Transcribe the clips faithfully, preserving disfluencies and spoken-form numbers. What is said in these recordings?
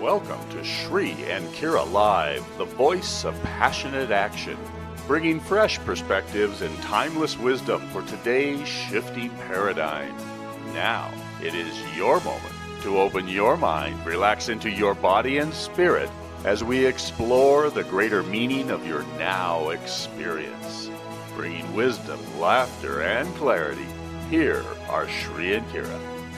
Welcome to Shri and Kira Live, the voice of passionate action, bringing fresh perspectives and timeless wisdom for today's shifting paradigm. Now, it is your moment to open your mind, relax into your body and spirit as we explore the greater meaning of your now experience. Bringing wisdom, laughter, and clarity, here are Shri and Kira.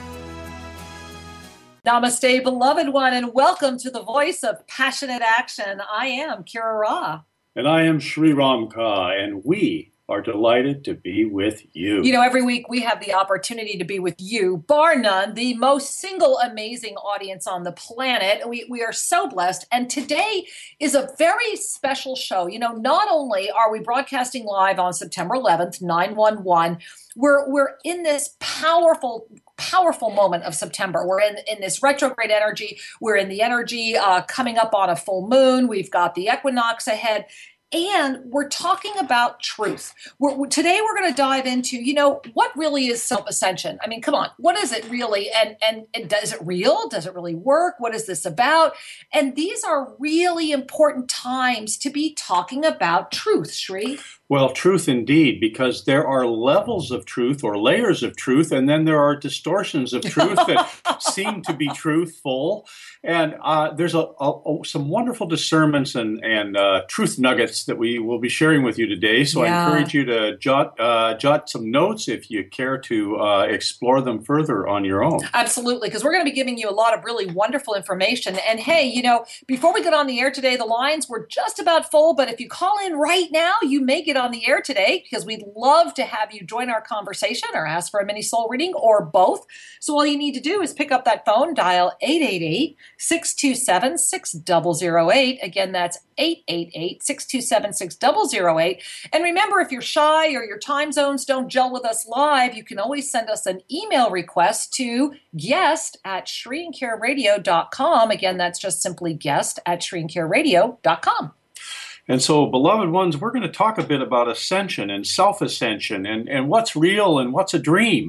Namaste, beloved one, and welcome to the voice of passionate action. I am Kira Ra. And I am Sri Ramka, and we are delighted to be with you. You know, every week we have the opportunity to be with you, bar none, the most single amazing audience on the planet. We, we are so blessed. And today is a very special show. You know, not only are we broadcasting live on September eleventh, nine one one, we're, we're in this powerful powerful moment of September. We're in, in this retrograde energy. We're in the energy uh, coming up on a full moon. We've got the equinox ahead. And we're talking about truth. We're, today we're going to dive into, you know, what really is self-ascension? I mean, come on, what is it really? And, and, and is it real? Does it really work? What is this about? And these are really important times to be talking about truth, Shri. Well, truth indeed, because there are levels of truth or layers of truth, and then there are distortions of truth that seem to be truthful. And uh, there's a, a, some wonderful discernments and, and uh, truth nuggets that we will be sharing with you today. So yeah. I encourage you to jot uh, jot some notes if you care to uh, explore them further on your own. Absolutely, because we're going to be giving you a lot of really wonderful information. And hey, you know, before we get on the air today, the lines were just about full. But if you call in right now, you may get on the air today because we'd love to have you join our conversation or ask for a mini soul reading or both. So all you need to do is pick up that phone, dial eight eight eight, six two seven, six zero zero eight. Again, that's eight eight eight, six two seven, six zero zero eight. And remember, if you're shy or your time zones don't gel with us live, you can always send us an email request to guest at shri and kira radio dot com. Again, that's just simply guest at shri and kira radio dot com. And so, beloved ones, we're going to talk a bit about ascension and self-ascension and, and what's real and what's a dream.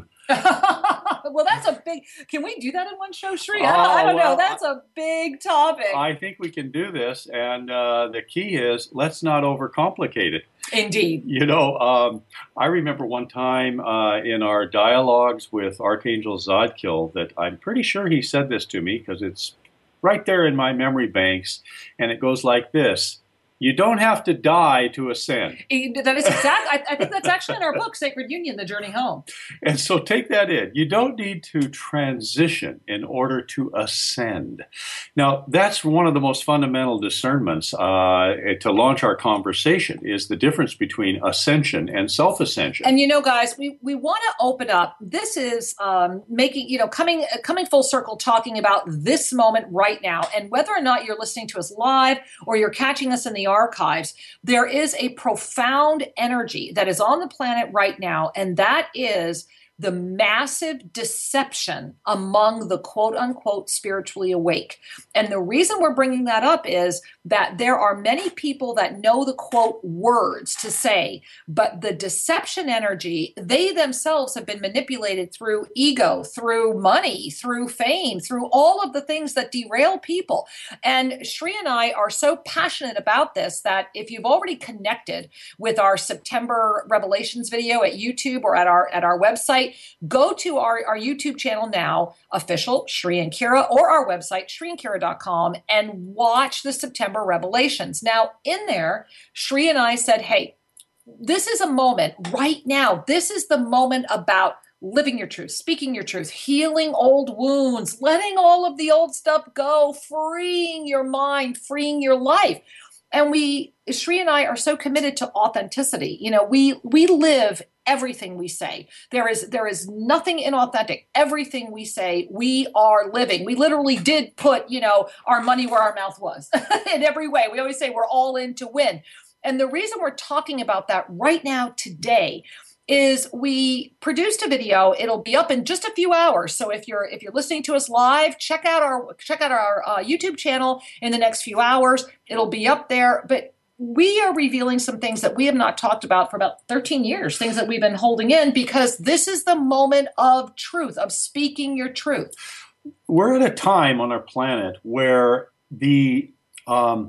Well, that's a big, can we do that in one show, Shri? I don't, oh, I don't well, know. That's a big topic. I think we can do this. And uh, the key is, let's not overcomplicate it. Indeed. You know, um, I remember one time uh, in our dialogues with Archangel Zadkiel that I'm pretty sure he said this to me because it's right there in my memory banks. And it goes like this. You don't have to die to ascend. That is exact. I, I think that's actually in our book, Sacred Union, The Journey Home. And so take that in. You don't need to transition in order to ascend. Now, that's one of the most fundamental discernments uh, to launch our conversation is the difference between ascension and self-ascension. And you know, guys, we, we want to open up. This is um, making, you know, coming coming full circle, talking about this moment right now. And whether or not you're listening to us live or you're catching us in the archives, there is a profound energy that is on the planet right now, and that is the massive deception among the quote-unquote spiritually awake. And the reason we're bringing that up is that there are many people that know the quote words to say, but the deception energy, they themselves have been manipulated through ego, through money, through fame, through all of the things that derail people. And Shri and I are so passionate about this that if you've already connected with our September Revelations video at YouTube or at our at our website, go to our, our YouTube channel now, official Shri and Kira, or our website, shri and kira dot com, and watch the September Revelations. Now, in there, Shri and I said, hey, this is a moment right now. This is the moment about living your truth, speaking your truth, healing old wounds, letting all of the old stuff go, freeing your mind, freeing your life. And we, Shri and I are so committed to authenticity. You know, we we live everything we say. There is there is nothing inauthentic. Everything we say, we are living. We literally did put, you know, our money where our mouth was in every way. We always say we're all in to win. And the reason we're talking about that right now today is we produced a video. It'll be up in just a few hours. So if you're if you're listening to us live, check out our check out our uh, YouTube channel in the next few hours. It'll be up there. But we are revealing some things that we have not talked about for about thirteen years, things that we've been holding in, because this is the moment of truth, of speaking your truth. we're at a time on our planet where the um,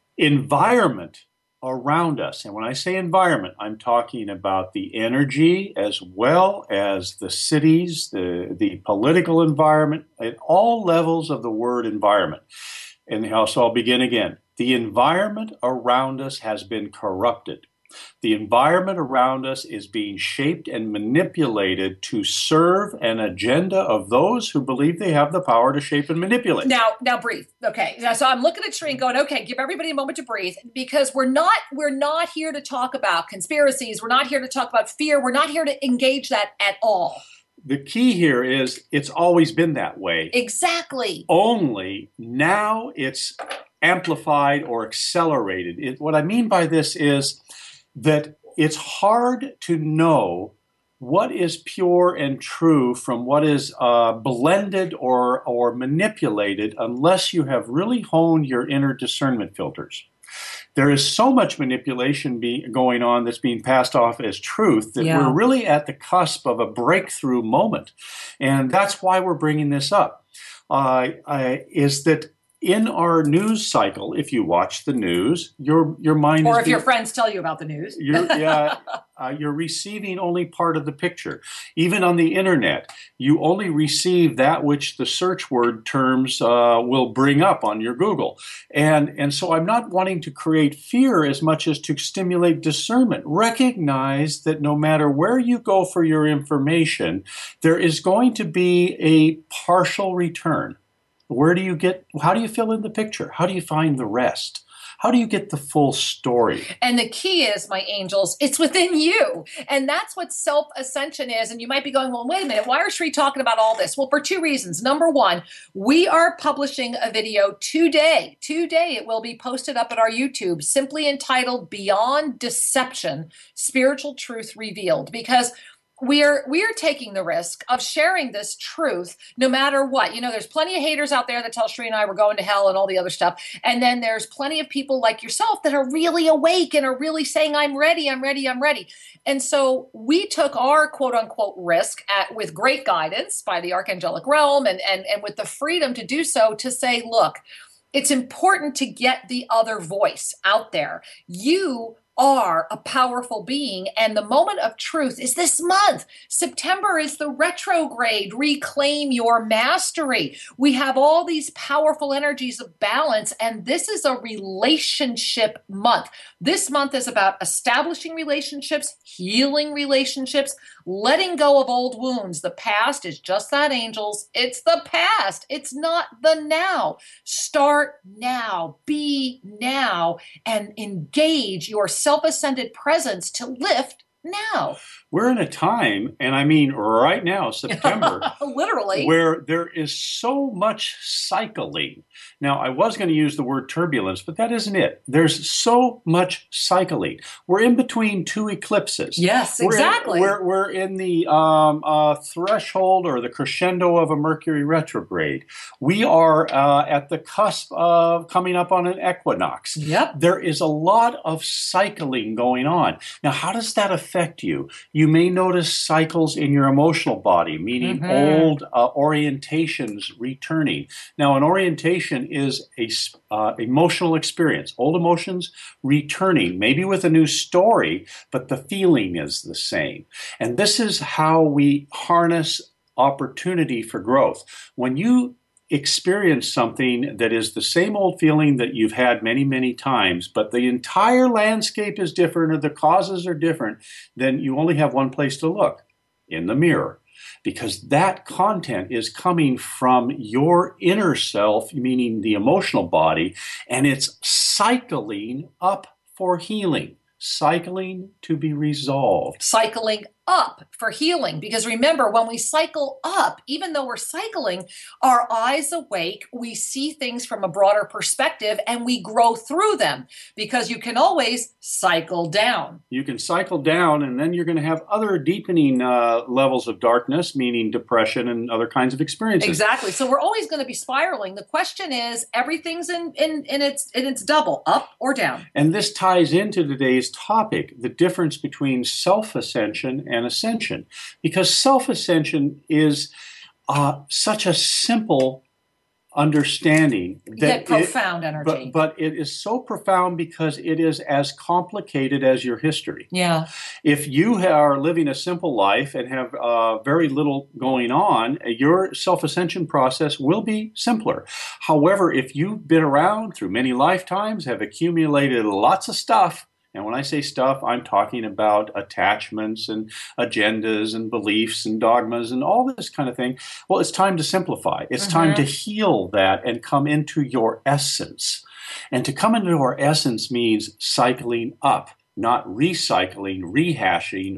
environment around us, and when I say environment, I'm talking about the energy as well as the cities, the, the political environment, at all levels of the word environment. And so I'll begin again. The environment around us has been corrupted. The environment around us is being shaped and manipulated to serve an agenda of those who believe they have the power to shape and manipulate. Now, now breathe. Okay. Now, so I'm looking at Shereen going, okay, give everybody a moment to breathe, because we're not we're not here to talk about conspiracies. We're not here to talk about fear. We're not here to engage that at all. The key here is it's always been that way. Exactly. Only now it's amplified or accelerated. It, what I mean by this is that it's hard to know what is pure and true from what is uh, blended or, or manipulated unless you have really honed your inner discernment filters. There is so much manipulation be, going on that's being passed off as truth that yeah. we're really at the cusp of a breakthrough moment. And that's why we're bringing this up, uh, uh, is that in our news cycle, if you watch the news, your your mind or is if being, your friends tell you about the news, you're, yeah, uh, you're receiving only part of the picture. Even on the internet, you only receive that which the search word terms uh, will bring up on your Google. And and so I'm not wanting to create fear as much as to stimulate discernment. Recognize that no matter where you go for your information, there is going to be a partial return. Where do you get, how do you fill in the picture? How do you find the rest? How do you get the full story? And the key is, my angels, it's within you. And that's what self-ascension is. And you might be going, well, wait a minute, why is Sheree talking about all this? Well, for two reasons. Number one, we are publishing a video today. Today it will be posted up at our YouTube, simply entitled Beyond Deception, Spiritual Truth Revealed. Because We're we're taking the risk of sharing this truth no matter what. You know, there's plenty of haters out there that tell Sheree and I we're going to hell and all the other stuff. And then there's plenty of people like yourself that are really awake and are really saying, I'm ready, I'm ready, I'm ready. And so we took our quote unquote risk at, with great guidance by the Archangelic Realm and, and, and with the freedom to do so, to say, look, it's important to get the other voice out there. You are a powerful being, and the moment of truth is this month. September is the retrograde. Reclaim your mastery. We have all these powerful energies of balance, and this is a relationship month. This month is about establishing relationships, healing relationships, letting go of old wounds. The past is just that, angels. It's the past. It's not the now. Start now. Be now and engage your self-ascended presence to lift now. We're in a time, and I mean right now, September, literally, where there is so much cycling. Now, I was going to use the word turbulence, but that isn't it. There's so much cycling. We're in between two eclipses. Yes, we're exactly. In, we're, we're in the um, uh, threshold or the crescendo of a Mercury retrograde. We are uh, at the cusp of coming up on an equinox. Yep. There is a lot of cycling going on. Now, how does that affect you? You may notice cycles in your emotional body, meaning mm-hmm. old uh, orientations returning. Now, an orientation is a uh, emotional experience. Old emotions returning, maybe with a new story, but the feeling is the same. And this is how we harness opportunity for growth. When you experience something that is the same old feeling that you've had many, many times, but the entire landscape is different or the causes are different, then you only have one place to look, in the mirror. Because that content is coming from your inner self, meaning the emotional body, and it's cycling up for healing, cycling to be resolved. Cycling up for healing. Because remember, when we cycle up, even though we're cycling, our eyes awake, we see things from a broader perspective and we grow through them, because you can always cycle down. You can cycle down, and then you're going to have other deepening uh, levels of darkness, meaning depression and other kinds of experiences. Exactly. So we're always going to be spiraling. The question is, everything's in, in, in, its, in its double, up or down. And this ties into today's topic, the difference between self-ascension and ascension, because self-ascension is uh, such a simple understanding that Yet profound it, energy. But, but it is so profound because it is as complicated as your history. Yeah. If you are living a simple life and have uh, very little going on, your self-ascension process will be simpler. However, if you've been around through many lifetimes, have accumulated lots of stuff, and when I say stuff, I'm talking about attachments and agendas and beliefs and dogmas and all this kind of thing. Well, it's time to simplify. It's mm-hmm. time to heal that and come into your essence. And to come into our essence means cycling up, not recycling, rehashing,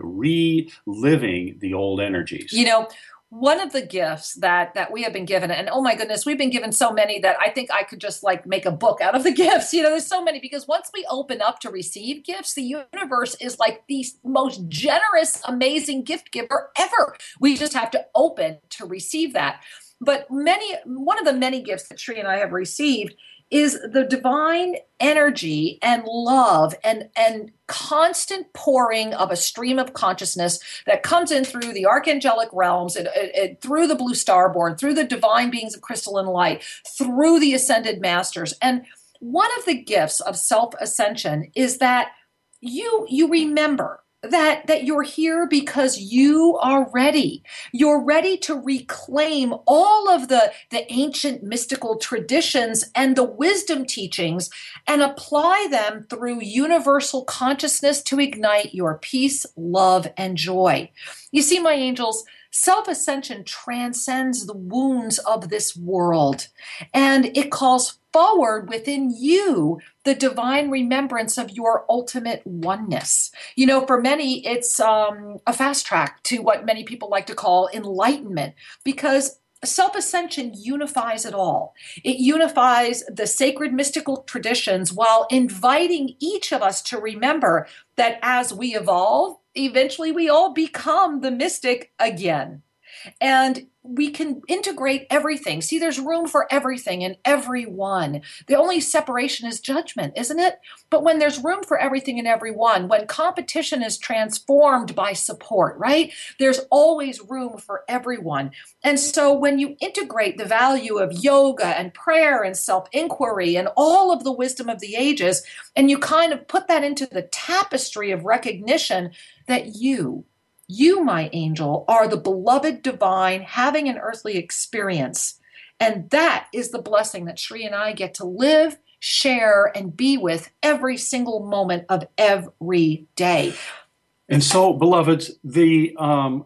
reliving the old energies. You know, one of the gifts that that we have been given, and oh my goodness, we've been given so many that I think I could just like make a book out of the gifts. You know, there's so many, because once we open up to receive gifts, the universe is like the most generous, amazing gift giver ever. We just have to open to receive that. But many, one of the many gifts that Sri and I have received is the divine energy and love and, and constant pouring of a stream of consciousness that comes in through the archangelic realms, and, and, and through the blue starborn, through the divine beings of crystalline light, through the ascended masters. And one of the gifts of self-ascension is that you, you remember that that you're here because you are ready. You're ready to reclaim all of the, the ancient mystical traditions and the wisdom teachings and apply them through universal consciousness to ignite your peace, love, and joy. You see, my angels, self-ascension transcends the wounds of this world, and it calls forward within you the divine remembrance of your ultimate oneness. You know, for many, it's um, a fast track to what many people like to call enlightenment, because self-ascension unifies it all. It unifies the sacred mystical traditions while inviting each of us to remember that as we evolve, eventually we all become the mystic again. And we can integrate everything. See, there's room for everything and everyone. The only separation is judgment, isn't it? But when there's room for everything and everyone, when competition is transformed by support, right? There's always room for everyone. And so when you integrate the value of yoga and prayer and self-inquiry and all of the wisdom of the ages, and you kind of put that into the tapestry of recognition that you, You, my angel, are the beloved divine having an earthly experience. And that is the blessing that Sri and I get to live, share, and be with every single moment of every day. And so, beloveds, the um,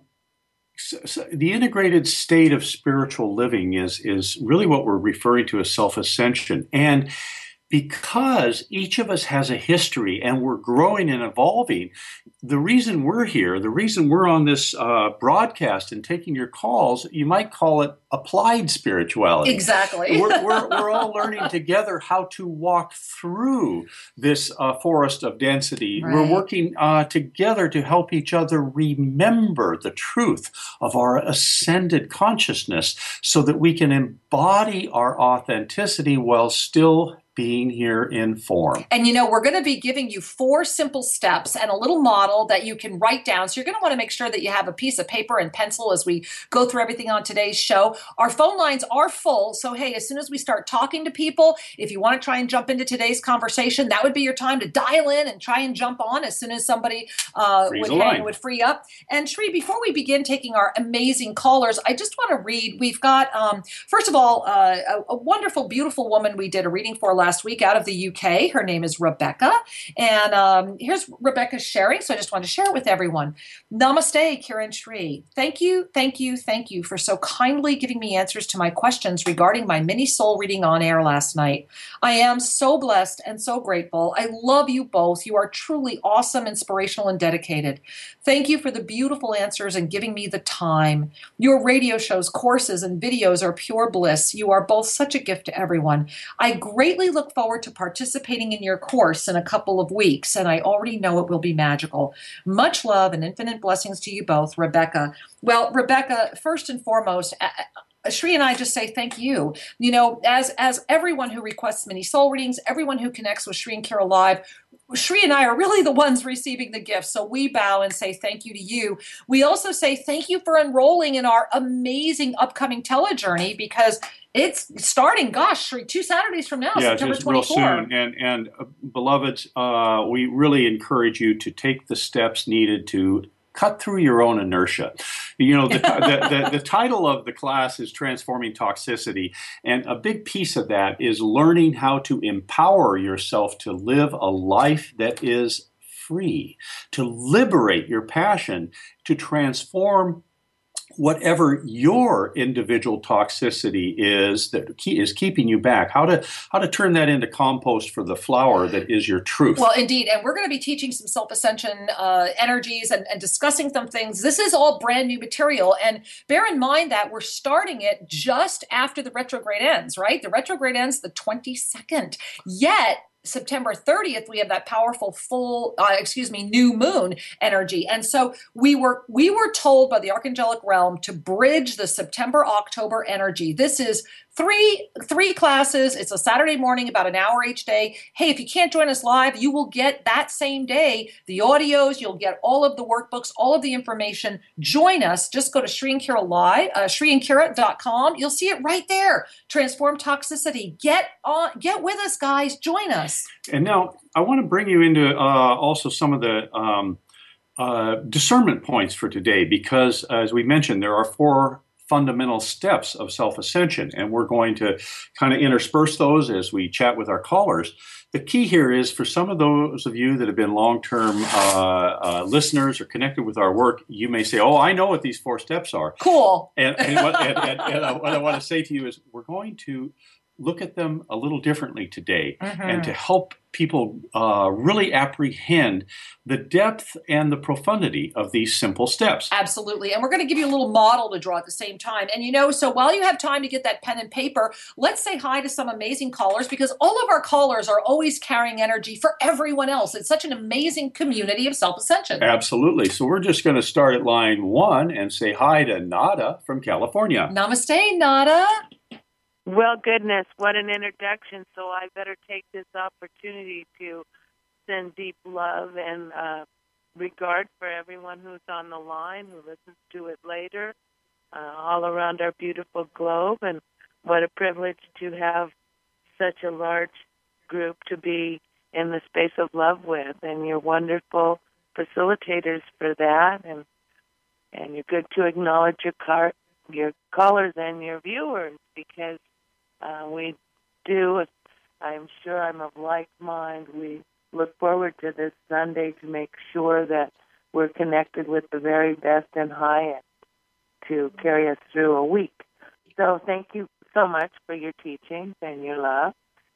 the integrated state of spiritual living is, is really what we're referring to as self-ascension. And because each of us has a history and we're growing and evolving, the reason we're here, the reason we're on this uh, broadcast and taking your calls, you might call it applied spirituality. Exactly. we're, we're, we're all learning together how to walk through this uh, forest of density. Right. We're working uh, together to help each other remember the truth of our ascended consciousness so that we can embody our authenticity while still being here in form. And you know, we're going to be giving you four simple steps and a little model that you can write down. So you're going to want to make sure that you have a piece of paper and pencil as we go through everything on today's show. Our phone lines are full. So hey, as soon as we start talking to people, if you want to try and jump into today's conversation, that would be your time to dial in and try and jump on as soon as somebody uh, would, hang, would free up. And Sri, before we begin taking our amazing callers, I just want to read. We've got, um, first of all, uh, a, a wonderful, beautiful woman we did a reading for last week out of the U K. Her name is Rebecca. And um, here's Rebecca's sharing. So I just want to share it with everyone. Namaste, Kiran Sri. Thank you, thank you, thank you for so kindly giving me answers to my questions regarding my mini soul reading on air last night. I am so blessed and so grateful. I love you both. You are truly awesome, inspirational, and dedicated. Thank you for the beautiful answers and giving me the time. Your radio shows, courses, and videos are pure bliss. You are both such a gift to everyone. I greatly look forward to participating in your course in a couple of weeks, and I already know it will be magical. Much love and infinite blessings to you both, Rebecca. Well, Rebecca, first and foremost, Sri and I just say thank you. You know, as as everyone who requests mini soul readings, everyone who connects with Sri and Kira Live, Shri and I are really the ones receiving the gift. So we bow and say thank you to you. We also say thank you for enrolling in our amazing upcoming telejourney, because it's starting, gosh, Shri, two Saturdays from now, yeah, September just real twenty-fourth. soon. And, and uh, beloveds, uh, we really encourage you to take the steps needed to cut through your own inertia. You know, the, the, the, the title of the class is Transforming Toxicity, and a big piece of that is learning how to empower yourself to live a life that is free, to liberate your passion, to transform whatever your individual toxicity is that is keeping you back, how to how to turn that into compost for the flower that is your truth. Well, indeed. And we're going to be teaching some self-ascension uh, energies and, and discussing some things. This is all brand new material. And bear in mind that we're starting it just after the retrograde ends, right? The retrograde ends the twenty-second. Yet, September thirtieth, we have that powerful full, uh, excuse me, new moon energy. And so we were we were told by the Archangelic Realm to bridge the September-October energy. This is three three classes. It's a Saturday morning, about an hour each day. Hey, if you can't join us live, you will get that same day the audios. You'll get all of the workbooks, all of the information. Join us. Just go to Shri and Kira Live, uh, Shri and Kira dot com. You'll see it right there. Transform Toxicity. Get on, get with us, guys. Join us. And now I want to bring you into uh, also some of the um, uh, discernment points for today, because uh, as we mentioned, there are four fundamental steps of self-ascension, and we're going to kind of intersperse those as we chat with our callers. The key here is for some of those of you that have been long-term uh, uh, listeners or connected with our work, you may say, oh, I know what these four steps are. Cool. And, and, what, and, and, and uh, what I want to say to you is we're going to look at them a little differently today, mm-hmm. and to help people uh, really apprehend the depth and the profundity of these simple steps. Absolutely. And we're going to give you a little model to draw at the same time. And, you know, so while you have time to get that pen and paper, let's say hi to some amazing callers, because all of our callers are always carrying energy for everyone else. It's such an amazing community of self-ascension. Absolutely. So we're just going to start at line one and say hi to Nada from California. Namaste, Nada. Well, goodness, what an introduction. So I better take this opportunity to send deep love and uh, regard for everyone who's on the line, who listens to it later, uh, all around our beautiful globe. And what a privilege to have such a large group to be in the space of love with. And you're wonderful facilitators for that. And and you're good to acknowledge your, car- your callers and your viewers, because Uh, we do, I'm sure I'm of like mind. We look forward to this Sunday to make sure that we're connected with the very best and highest to carry us through a week. So thank you so much for your teachings and your love.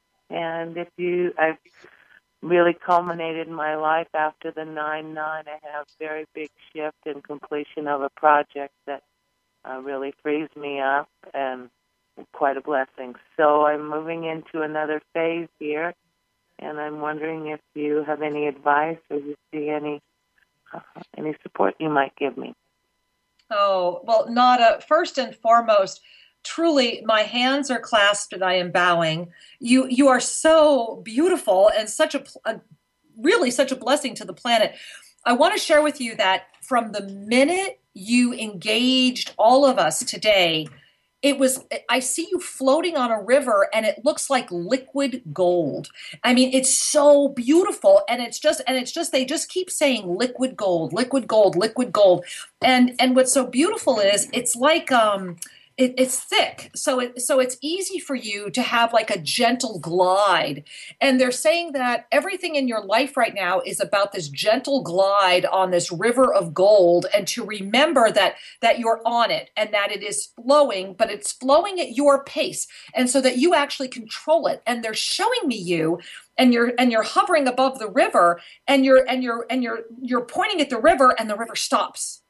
And if you, I've really culminated in my life after the nine nine. I have a very big shift and completion of a project that uh, really frees me up, and quite a blessing. So I'm moving into another phase here, and I'm wondering if you have any advice or you see any uh, any support you might give me. Oh, well, Nada, first and foremost, truly, my hands are clasped and I am bowing. You you are so beautiful and such a, a really such a blessing to the planet. I want to share with you that from the minute you engaged all of us today, it was, I see you floating on a river and it looks like liquid gold. I mean, it's so beautiful. And it's just, and it's just, they just keep saying liquid gold, liquid gold, liquid gold. And, and what's so beautiful is it's like, um, it, it's thick. So it, so it's easy for you to have like a gentle glide. And they're saying that everything in your life right now is about this gentle glide on this river of gold, and to remember that, that you're on it and that it is flowing, but it's flowing at your pace. And so that you actually control it. And they're showing me you, and you're, and you're hovering above the river, and you're, and you're, and you're, you're pointing at the river, and the river stops.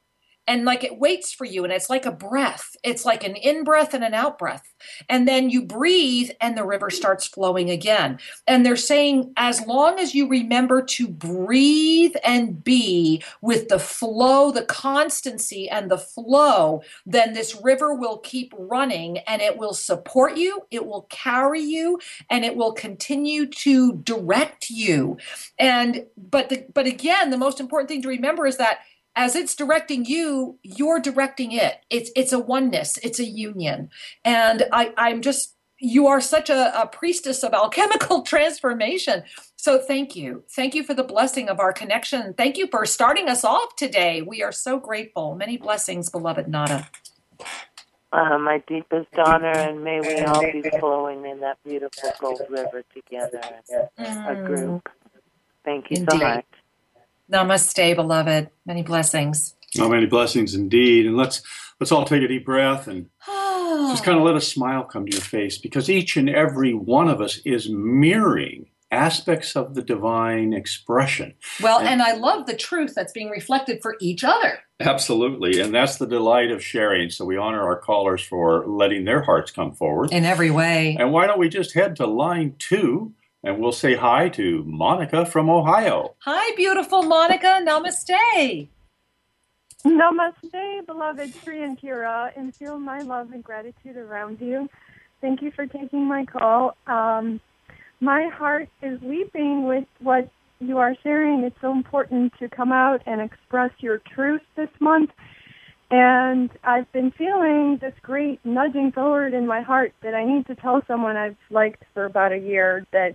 and like it waits for you, and it's like a breath. It's like an in-breath and an out-breath. And then you breathe and the river starts flowing again. And they're saying, as long as you remember to breathe and be with the flow, the constancy and the flow, then this river will keep running, and it will support you, it will carry you, and it will continue to direct you. And but the, but again, the most important thing to remember is that as it's directing you, you're directing it. It's it's a oneness. It's a union. And I, I'm just, you are such a, a priestess of alchemical transformation. So thank you. Thank you for the blessing of our connection. Thank you for starting us off today. We are so grateful. Many blessings, beloved Nada. Uh, my deepest honor, and may we all be flowing in that beautiful Gold River together as Mm. a group. Thank you Indeed. so much. Namaste, beloved. Many blessings. Oh, many blessings indeed. And let's let's all take a deep breath and just kind of let a smile come to your face, because each and every one of us is mirroring aspects of the divine expression. Well, and, and I love the truth that's being reflected for each other. Absolutely. And that's the delight of sharing. So we honor our callers for letting their hearts come forward. In every way. And why don't we just head to line two, and we'll say hi to Monica from Ohio. Hi, beautiful Monica. Namaste. Namaste, beloved Sri and Kira, and feel my love and gratitude around you. Thank you for taking my call. Um, my heart is weeping with what you are sharing. It's so important to come out and express your truth this month. And I've been feeling this great nudging forward in my heart that I need to tell someone I've liked for about a year that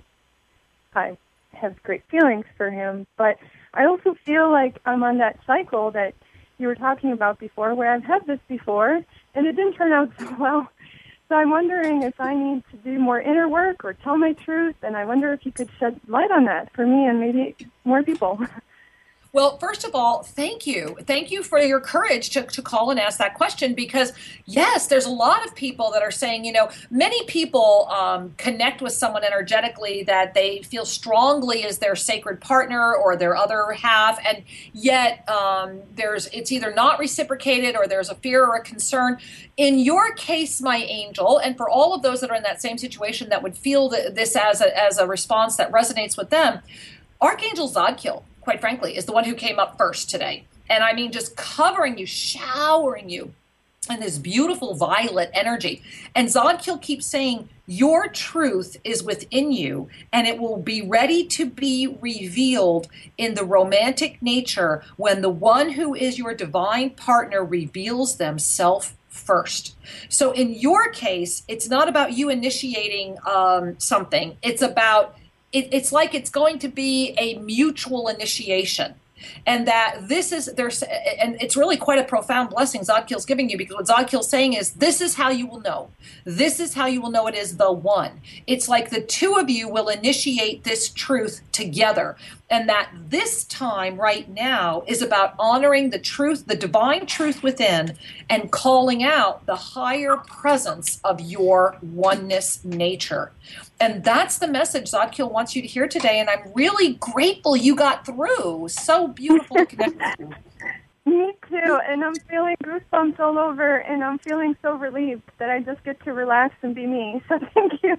I have great feelings for him. But I also feel like I'm on that cycle that you were talking about before, where I've had this before, and it didn't turn out so well. So I'm wondering if I need to do more inner work or tell my truth, and I wonder if you could shed light on that for me and maybe more people. Well, first of all, thank you. Thank you for your courage to, to call and ask that question, because, yes, there's a lot of people that are saying, you know, many people um, connect with someone energetically that they feel strongly is their sacred partner or their other half, and yet um, there's it's either not reciprocated or there's a fear or a concern. In your case, my angel, and for all of those that are in that same situation that would feel the, this as a, as a response that resonates with them, Archangel Zadkiel, quite frankly, is the one who came up first today. And I mean, just covering you, showering you in this beautiful violet energy. And Zadkiel keeps saying, your truth is within you, and it will be ready to be revealed in the romantic nature when the one who is your divine partner reveals themselves first. So in your case, it's not about you initiating um, something. It's about It, it's like it's going to be a mutual initiation, and that this is there's and it's really quite a profound blessing Zadkiel's giving you, because what Zadkiel's saying is, this is how you will know. This is how you will know it is the one. It's like the two of you will initiate this truth together, and that this time right now is about honoring the truth, the divine truth within, and calling out the higher presence of your oneness nature. And that's the message Zadkiel wants you to hear today. And I'm really grateful you got through. So beautiful to connect with you. Me too. And I'm feeling goosebumps all over, and I'm feeling so relieved that I just get to relax and be me. So thank you.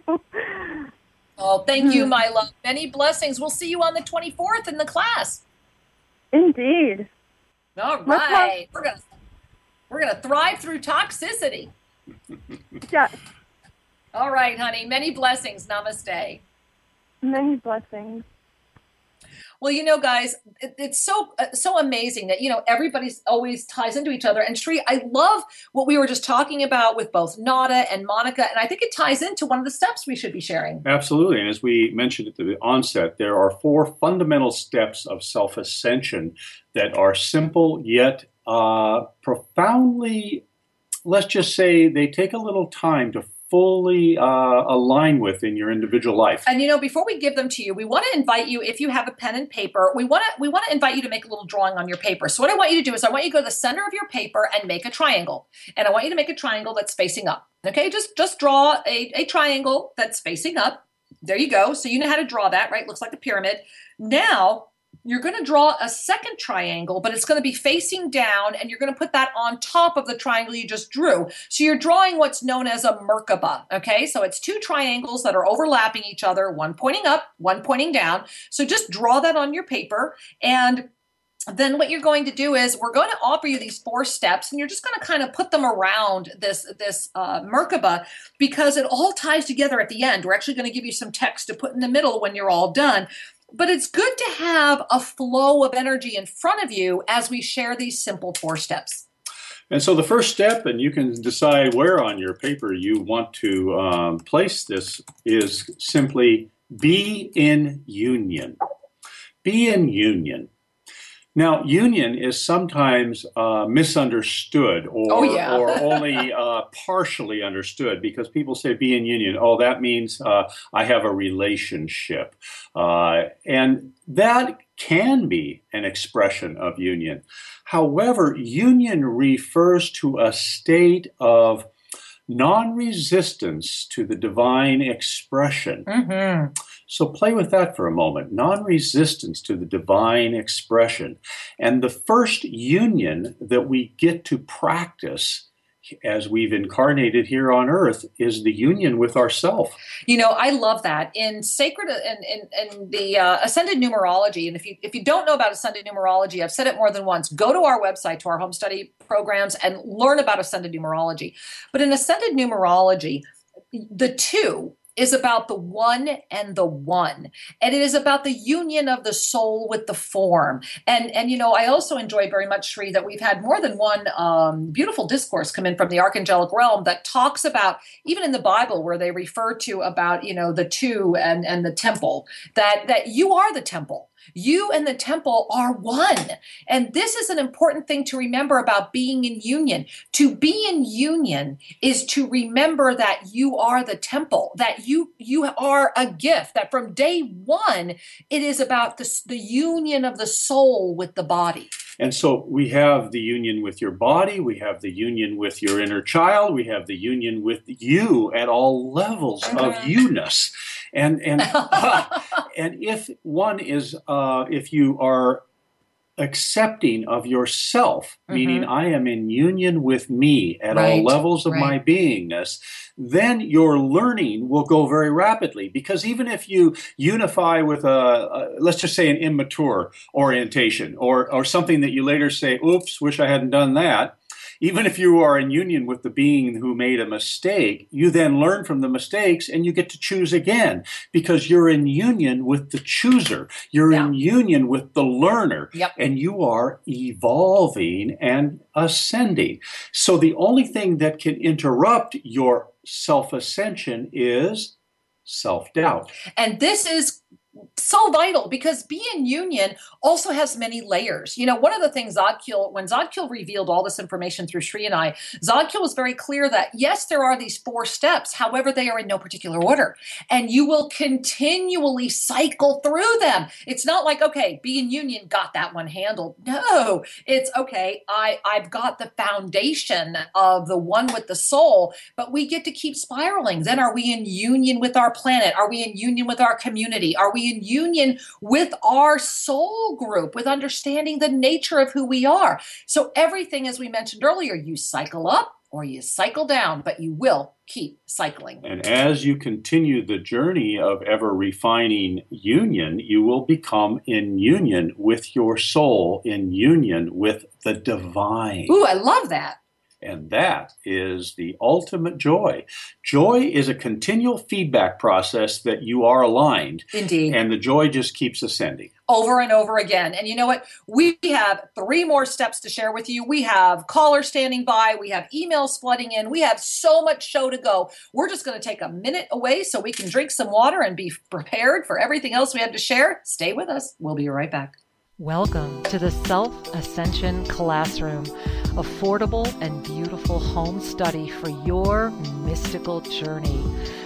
Oh, thank you, my love. Many blessings. We'll see you on the twenty-fourth in the class. Indeed. All right. We're gonna we're gonna thrive through toxicity. Yes. All right, honey. Many blessings. Namaste. Many blessings. Well, you know, guys, it, it's so uh, so amazing that, you know, everybody's always ties into each other. And Sri, I love what we were just talking about with both Nada and Monica, and I think it ties into one of the steps we should be sharing. Absolutely. And as we mentioned at the onset, there are four fundamental steps of self-ascension that are simple yet uh, profoundly, let's just say, they take a little time to fully uh, align with in your individual life. And you know, before we give them to you, we want to invite you, if you have a pen and paper, we want to we want to invite you to make a little drawing on your paper. So what I want you to do is I want you to go to the center of your paper and make a triangle. And I want you to make a triangle that's facing up. Okay, just just draw a, a triangle that's facing up. There you go. So you know how to draw that, right? Looks like a pyramid. Now, you're going to draw a second triangle, but it's going to be facing down, and you're going to put that on top of the triangle you just drew. So you're drawing what's known as a Merkaba, okay? So it's two triangles that are overlapping each other, one pointing up, one pointing down. So just draw that on your paper, and then what you're going to do is we're going to offer you these four steps, and you're just going to kind of put them around this, this uh, Merkaba, because it all ties together at the end. We're actually going to give you some text to put in the middle when you're all done. But it's good to have a flow of energy in front of you as we share these simple four steps. And so the first step, and you can decide where on your paper you want to um, place this, is simply be in union. Be in union. Now, union is sometimes uh, misunderstood or, oh, yeah. or only uh, partially understood, because people say be in union. Oh, that means uh, I have a relationship. Uh, and that can be an expression of union. However, union refers to a state of non-resistance to the divine expression. Mm-hmm. So play with that for a moment. Non-resistance to the divine expression. And the first union that we get to practice as we've incarnated here on earth is the union with ourself. You know, I love that. In sacred and in, in, in the uh, ascended numerology, and if you if you don't know about ascended numerology, I've said it more than once, go to our website, to our home study programs, and learn about ascended numerology. But in ascended numerology, the two is about the one and the one. And it is about the union of the soul with the form. And, and you know, I also enjoy very much, Sri, that we've had more than one um, beautiful discourse come in from the archangelic realm that talks about, even in the Bible, where they refer to about, you know, the two and, and the temple, that, that you are the temple. You and the temple are one. And this is an important thing to remember about being in union. To be in union is to remember that you are the temple, that you you are a gift, that from day one, it is about the, the union of the soul with the body. And so we have the union with your body, we have the union with your inner child, we have the union with you at all levels mm-hmm. of you-ness. And and uh, and if one is, uh, if you are accepting of yourself, mm-hmm. meaning I am in union with me at right. all levels of right. my beingness, then your learning will go very rapidly. Because even if you unify with a, a let's just say an immature orientation, or or something that you later say, oops, wish I hadn't done that. Even if you are in union with the being who made a mistake, you then learn from the mistakes and you get to choose again, because you're in union with the chooser. You're yeah. in union with the learner, yep. and you are evolving and ascending. So the only thing that can interrupt your self-ascension is self-doubt. And this is so vital, because be in union also has many layers. You know, one of the things Zadkiel, when Zadkiel revealed all this information through Sri and I, Zadkiel was very clear that, yes, there are these four steps. However, they are in no particular order. And you will continually cycle through them. It's not like, okay, be in union, got that one handled. No, it's okay, I, I've got the foundation of the one with the soul, but we get to keep spiraling. Then are we in union with our planet? Are we in union with our community? Are we in union with our soul group, with understanding the nature of who we are? So everything, as we mentioned earlier, you cycle up or you cycle down, but you will keep cycling. And as you continue the journey of ever refining union, you will become in union with your soul, in union with the divine. Ooh, I love that. And that is the ultimate joy. Joy is a continual feedback process that you are aligned. Indeed. And the joy just keeps ascending. Over and over again. And you know what? We have three more steps to share with you. We have callers standing by. We have emails flooding in. We have so much show to go. We're just going to take a minute away so we can drink some water and be prepared for everything else we have to share. Stay with us. We'll be right back. Welcome to the Self-Ascension Classroom, affordable and beautiful home study for your mystical journey.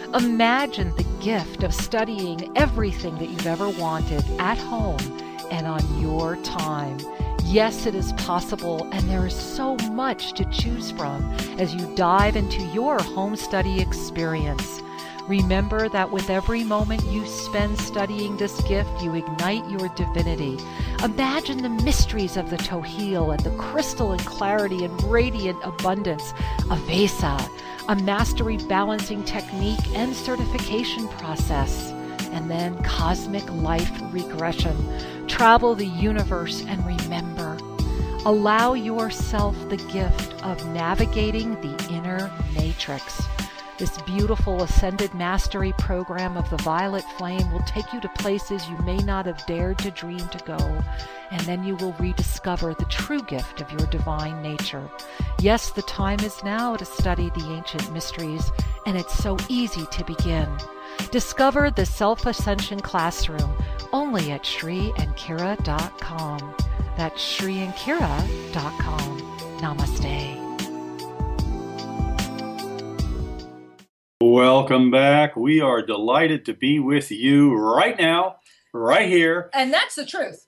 Imagine the gift of studying everything that you've ever wanted at home and on your time. Yes, it is possible, and there is so much to choose from as you dive into your home study experience. Remember that with every moment you spend studying this gift, you ignite your divinity. Imagine the mysteries of the Tohil and the crystalline clarity and radiant abundance of Vesa, a mastery balancing technique and certification process, and then cosmic life regression. Travel the universe and remember. Allow yourself the gift of navigating the inner matrix. This beautiful Ascended Mastery program of the Violet Flame will take you to places you may not have dared to dream to go, and then you will rediscover the true gift of your divine nature. Yes, the time is now to study the ancient mysteries, and it's so easy to begin. Discover the Self-Ascension Classroom only at Shri and Kira dot com. That's Shri and Kira dot com. Namaste. Welcome back. We are delighted to be with you right now, right here. And that's the truth.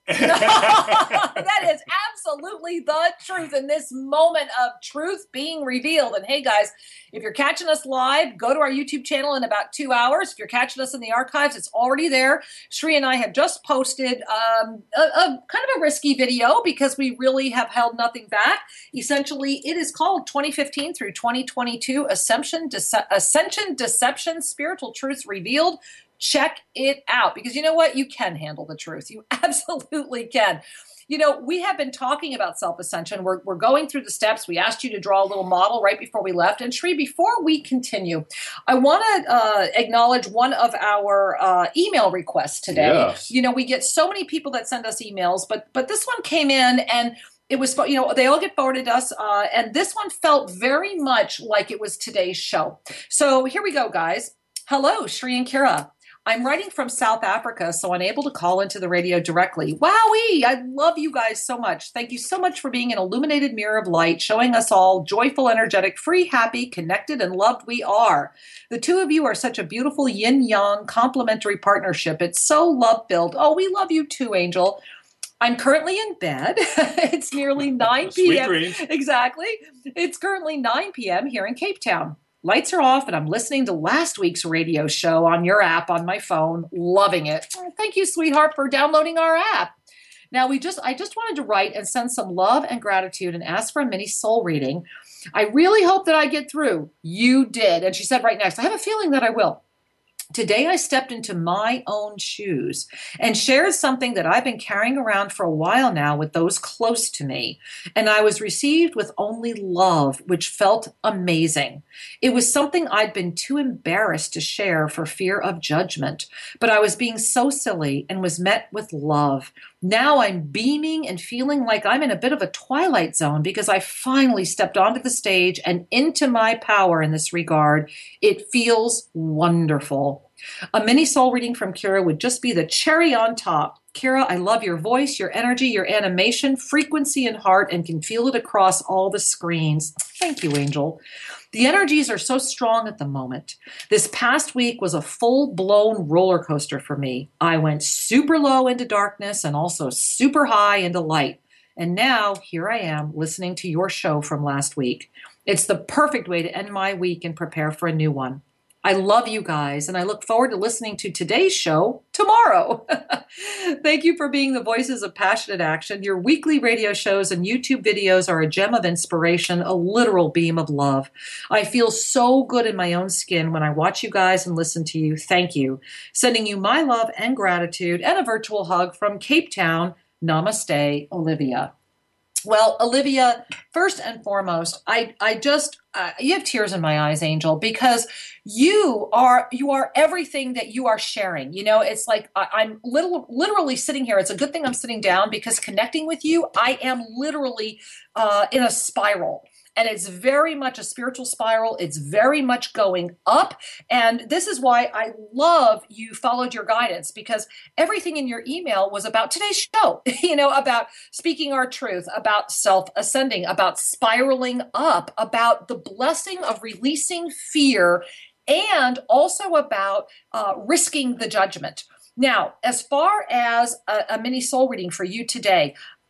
That is absolutely the truth in this moment of truth being revealed. And hey, guys, if you're catching us live, go to our YouTube channel in about two hours. If you're catching us in the archives, it's already there. Shri and I have just posted um, a, a kind of a risky video because we really have held nothing back. Essentially, it is called twenty fifteen through twenty twenty-two Ascension, Dece- Ascension Deception, Spiritual Truths Revealed. Check it out because you know what? You can handle the truth. You absolutely can. You know, we have been talking about self-ascension. We're, we're going through the steps. We asked you to draw a little model right before we left. And Shri, before we continue, I want to uh, acknowledge one of our uh, email requests today. Yes. You know, we get so many people that send us emails, but but this one came in and it was, you know, they all get forwarded to us. Uh, and this one felt very much like it was today's show. So here we go, guys. Hello, Shri and Kira. I'm writing from South Africa, so unable to call into the radio directly. Wowee! I love you guys so much. Thank you so much for being an illuminated mirror of light, showing us all joyful, energetic, free, happy, connected, and loved we are. The two of you are such a beautiful yin-yang complementary partnership. It's so love-filled. Oh, we love you too, Angel. I'm currently in bed. It's nearly nine p.m. Sweet dreams. Exactly. It's currently nine p.m. here in Cape Town. Lights are off, and I'm listening to last week's radio show on your app on my phone. Loving it. Thank you, sweetheart, for downloading our app. Now, we just I just wanted to write and send some love and gratitude and ask for a mini soul reading. I really hope that I get through. You did. And she said right next, I have a feeling that I will. Today, I stepped into my own shoes and shared something that I've been carrying around for a while now with those close to me. And I was received with only love, which felt amazing. It was something I'd been too embarrassed to share for fear of judgment, but I was being so silly and was met with love. Now I'm beaming and feeling like I'm in a bit of a twilight zone because I finally stepped onto the stage and into my power in this regard. It feels wonderful. A mini soul reading from Kira would just be the cherry on top. Kira, I love your voice, your energy, your animation, frequency, and heart, and can feel it across all the screens. Thank you, Angel. The energies are so strong at the moment. This past week was a full-blown roller coaster for me. I went super low into darkness and also super high into light. And now here I am listening to your show from last week. It's the perfect way to end my week and prepare for a new one. I love you guys, and I look forward to listening to today's show tomorrow. Thank you for being the voices of passionate action. Your weekly radio shows and YouTube videos are a gem of inspiration, a literal beam of love. I feel so good in my own skin when I watch you guys and listen to you. Thank you. Sending you my love and gratitude and a virtual hug from Cape Town. Namaste, Olivia. Well, Olivia, first and foremost, I, I just, uh, you have tears in my eyes, Angel, because you are, you are everything that you are sharing. You know, it's like I, I'm little, literally sitting here. It's a good thing I'm sitting down because connecting with you, I am literally uh, in a spiral. And it's very much a spiritual spiral. It's very much going up. And this is why I love you followed your guidance, because everything in your email was about today's show, you know, about speaking our truth, about self-ascending, about spiraling up, about the blessing of releasing fear, and also about uh, risking the judgment. Now, as far as a, a mini soul reading for you today,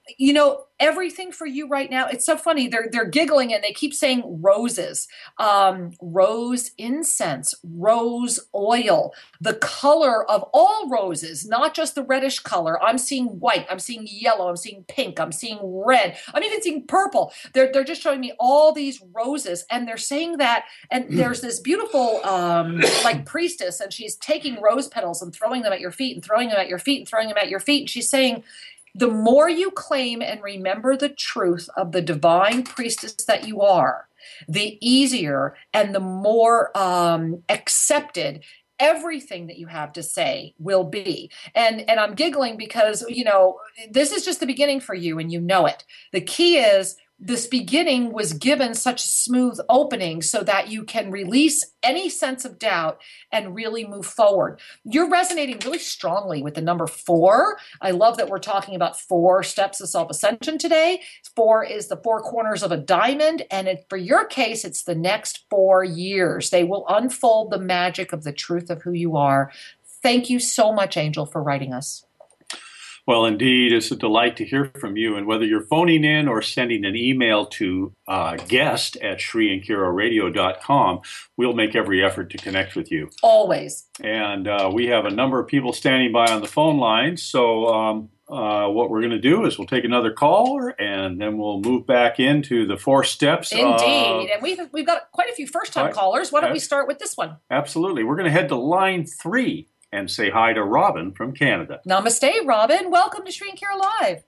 you know, everything for you right now, it's so funny. They're they're giggling and they keep saying roses, um, rose incense, rose oil, the color of all roses, not just the reddish color. I'm seeing white, I'm seeing yellow, I'm seeing pink, I'm seeing red, I'm even seeing purple. They're they're just showing me all these roses, and they're saying that. And there's this beautiful um, like priestess, and she's taking rose petals and throwing them at your feet and throwing them at your feet and throwing them at your feet. And she's saying, the more you claim and remember the truth of the divine priestess that you are, the easier and the more um, accepted everything that you have to say will be. And and I'm giggling because, you know, this is just the beginning for you, and you know it. The key is this beginning was given such a smooth opening so that you can release any sense of doubt and really move forward. You're resonating really strongly with the number four. I love that we're talking about four steps of self-ascension today. Four is the four corners of a diamond. And it, for your case, it's the next four years. They will unfold the magic of the truth of who you are. Thank you so much, Angel, for writing us. Well, indeed, it's a delight to hear from you. And whether you're phoning in or sending an email to uh, guest at Sri and Kira Radio dot com, we'll make every effort to connect with you. Always. And uh, we have a number of people standing by on the phone line. So um, uh, what we're going to do is we'll take another caller, and then we'll move back into the four steps. Indeed. Uh, and we've, we've got quite a few first-time right. callers. Why don't uh, we start with this one? Absolutely. We're going to head to line three and say hi to Robin from Canada. Namaste, Robin. Welcome to Sri and Kira Live.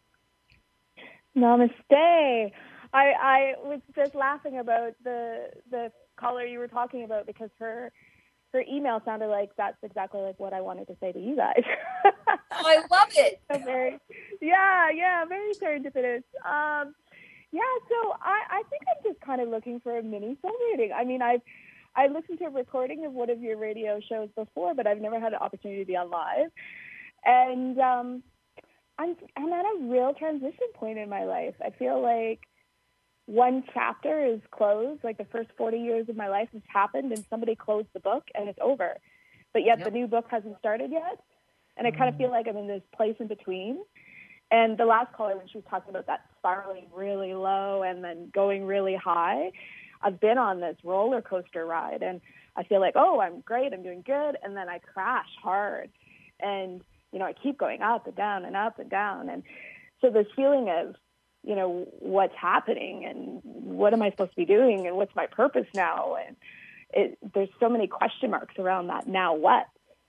Namaste. I, I was just laughing about the the caller you were talking about, because her her email sounded like that's exactly like what I wanted to say to you guys. I love it. So very, yeah, yeah, very serendipitous. Um, yeah, so I, I think I'm just kind of looking for a mini soul reading. I mean, I've I listened to a recording of one of your radio shows before, but I've never had an opportunity to be on live. And um, I'm, I'm at a real transition point in my life. I feel like one chapter is closed, like the first forty years of my life has happened, and somebody closed the book and it's over. But yet yep. the new book hasn't started yet. And I kind of feel like I'm in this place in between. And the last caller, when she was talking about that spiraling really low and then going really high, I've been on this roller coaster ride, and I feel like, oh, I'm great, I'm doing good, and then I crash hard. And, you know, I keep going up and down and up and down. And so this feeling of, you know, what's happening and what am I supposed to be doing and what's my purpose now? And it, there's so many question marks around that. Now what?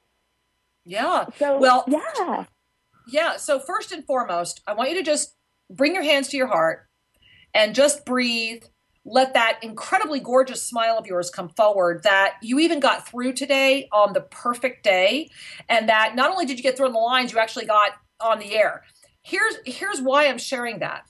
Yeah. So, well, yeah. Yeah. So first and foremost, I want you to just bring your hands to your heart and just breathe. Let that incredibly gorgeous smile of yours come forward, that you even got through today on the perfect day, and that not only did you get through on the lines, you actually got on the air. Here's, here's why I'm sharing that.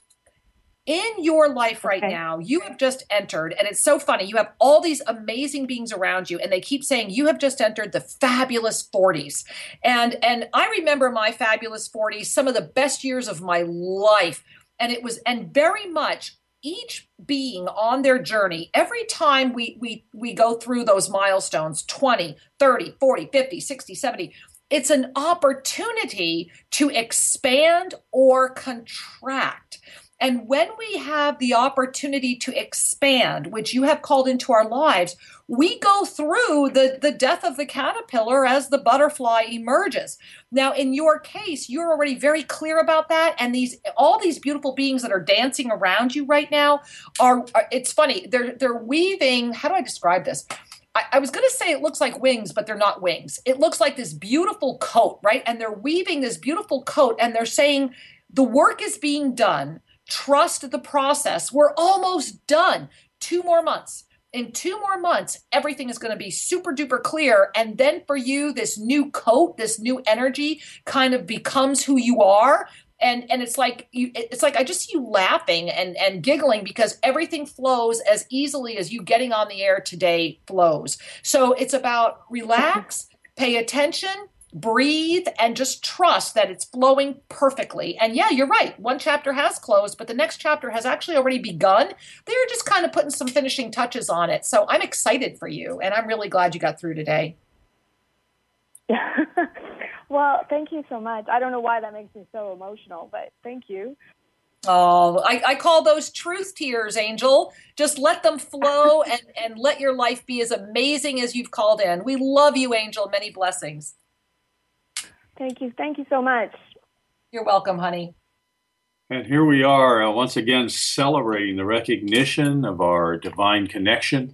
In your life right okay. now, you have just entered, and it's so funny, you have all these amazing beings around you, and they keep saying you have just entered the fabulous forties. And, and I remember my fabulous forties, some of the best years of my life, and it was, and very much each being on their journey, every time we we we go through those milestones, twenty, thirty, forty, fifty, sixty, seventy, it's an opportunity to expand or contract. And when we have the opportunity to expand, which you have called into our lives, we go through the, the death of the caterpillar as the butterfly emerges. Now, in your case, you're already very clear about that. And these all these beautiful beings that are dancing around you right now are, are it's funny, they're they're weaving, how do I describe this? I, I was going to say it looks like wings, but they're not wings. It looks like this beautiful coat, right? And they're weaving this beautiful coat, and they're saying the work is being done. Trust the process. We're almost done. Two more months. In two more months, everything is going to be super duper clear. And then for you, this new coat, this new energy kind of becomes who you are. And and it's like you, it's like I just see you laughing and, and giggling because everything flows as easily as you getting on the air today flows. So it's about relax, pay attention, breathe, and just trust that it's flowing perfectly. And yeah, you're right. One chapter has closed, but the next chapter has actually already begun. They're just kind of putting some finishing touches on it. So I'm excited for you, and I'm really glad you got through today. Well, thank you so much. I don't know why that makes me so emotional, but thank you. Oh, I, I call those truth tears, Angel. Just let them flow and, and let your life be as amazing as you've called in. We love you, Angel. Many blessings. Thank you. Thank you so much. You're welcome, honey. And here we are uh, once again celebrating the recognition of our divine connection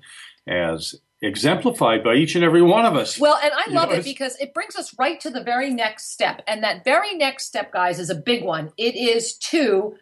as exemplified by each and every one of us. Well, and I You love know, it it's- because it brings us right to the very next step. And that very next step, guys, is a big one. It is to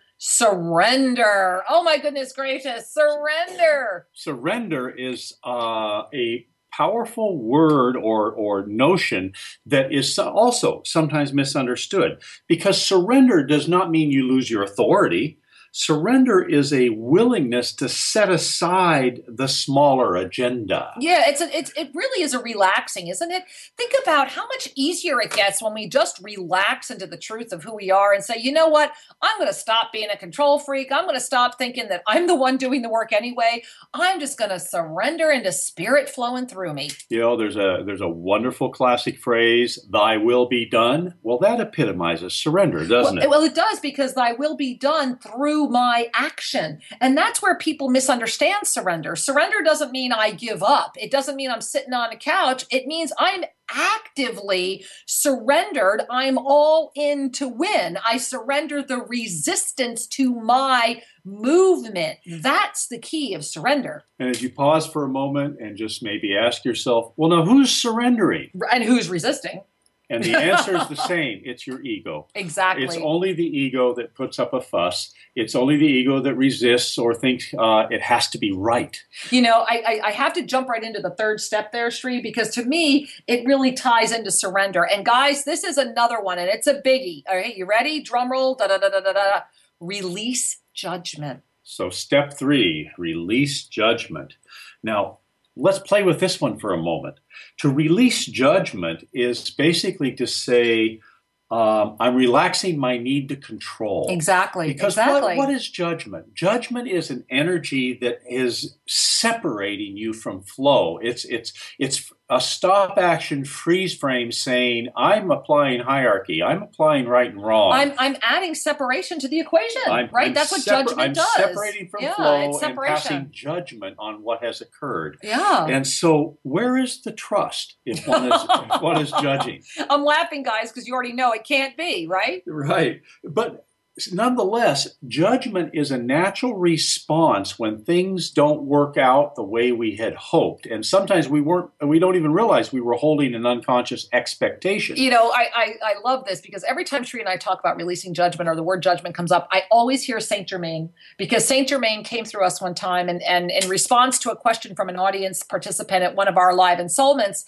surrender. Oh, my goodness gracious. Surrender. Surrender is uh, a powerful word or or notion that is so- also sometimes misunderstood, because surrender does not mean you lose your authority. Surrender is a willingness to set aside the smaller agenda. Yeah, it's a, it's it really is a relaxing, isn't it? Think about how much easier it gets when we just relax into the truth of who we are and say, you know what? I'm going to stop being a control freak. I'm going to stop thinking that I'm the one doing the work anyway. I'm just going to surrender into spirit flowing through me. You know, there's a there's a wonderful classic phrase, "Thy will be done." Well, that epitomizes surrender, doesn't well, it? Well, it does, because thy will be done through my action. And that's where people misunderstand surrender. Surrender doesn't mean I give up. It doesn't mean I'm sitting on a couch. It means I'm actively surrendered. I'm all in to win. I surrender the resistance to my movement. That's the key of surrender. And as you pause for a moment and just maybe ask yourself, well, now who's surrendering? And who's resisting? And the answer is the same. It's your ego. Exactly. It's only the ego that puts up a fuss. It's only the ego that resists or thinks uh, it has to be right. You know, I, I, I have to jump right into the third step there, Sri, because to me, it really ties into surrender. And guys, this is another one, and it's a biggie. All right, you ready? Drum roll. Da da da da da da. Release judgment. So step three, release judgment. Now, let's play with this one for a moment. To release judgment is basically to say, um, I'm relaxing my need to control. Exactly. Because exactly. what, what is judgment? Judgment is an energy that is separating you from flow. It's it's it's a stop action freeze frame saying, I'm applying hierarchy. I'm applying right and wrong. I'm I'm adding separation to the equation, I'm, right? I'm That's what separ- judgment I'm does. separating from yeah, flow it's and passing separation. judgment on what has occurred. Yeah. And so, where is the trust if one is if one is judging? I'm laughing, guys, because you already know it can't be, right? Right, but nonetheless, judgment is a natural response when things don't work out the way we had hoped, and sometimes we weren't. We don't even realize we were holding an unconscious expectation. You know, I, I I love this because every time Sri and I talk about releasing judgment or the word judgment comes up, I always hear Saint Germain, because Saint Germain came through us one time, and and in response to a question from an audience participant at one of our live ensoulments,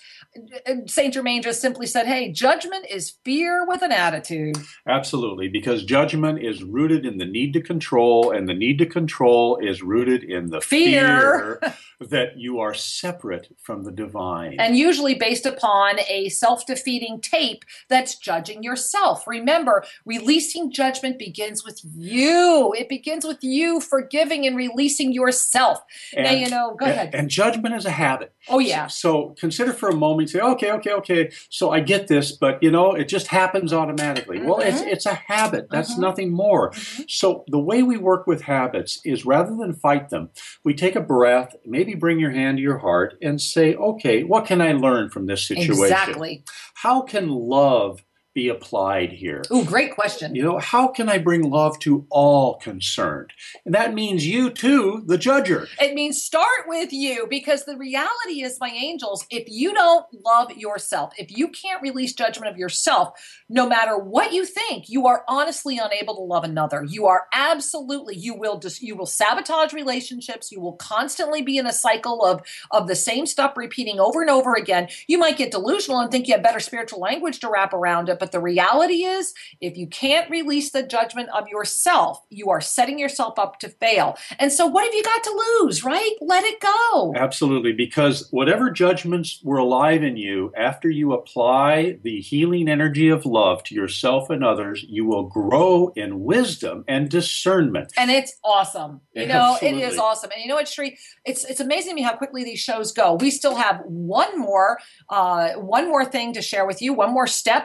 Saint Germain just simply said, "Hey, judgment is fear with an attitude." Absolutely, because judgment is rooted in the need to control, and the need to control is rooted in the Fear. fear that you are separate from the divine. And usually based upon a self-defeating tape that's judging yourself. Remember, releasing judgment begins with you. It begins with you forgiving and releasing yourself. And, now, you know, go and, ahead. And judgment is a habit. Oh, yeah. So, so consider for a moment, say, okay, okay, okay. So I get this, but you know, it just happens automatically. Mm-hmm. Well, it's it's a habit. That's mm-hmm. nothing more. Mm-hmm. So the way we work with habits is, rather than fight them, we take a breath, maybe bring your hand to your heart and say, okay, what can I learn from this situation? Exactly. How can love be applied here? Ooh, great question. You know, how can I bring love to all concerned? And that means you too, the judger. It means start with you, because the reality is, my angels, if you don't love yourself, if you can't release judgment of yourself, no matter what you think, you are honestly unable to love another. You are absolutely, you will just, you will sabotage relationships. You will constantly be in a cycle of, of the same stuff repeating over and over again. You might get delusional and think you have better spiritual language to wrap around it. But the reality is, if you can't release the judgment of yourself, you are setting yourself up to fail. And so what have you got to lose, right? Let it go. Absolutely, because whatever judgments were alive in you, after you apply the healing energy of love to yourself and others, you will grow in wisdom and discernment. And it's awesome. You know, Absolutely. It is awesome. And you know what, Sri? It's it's amazing to me how quickly these shows go. We still have one more, uh, one more thing to share with you, one more step, plus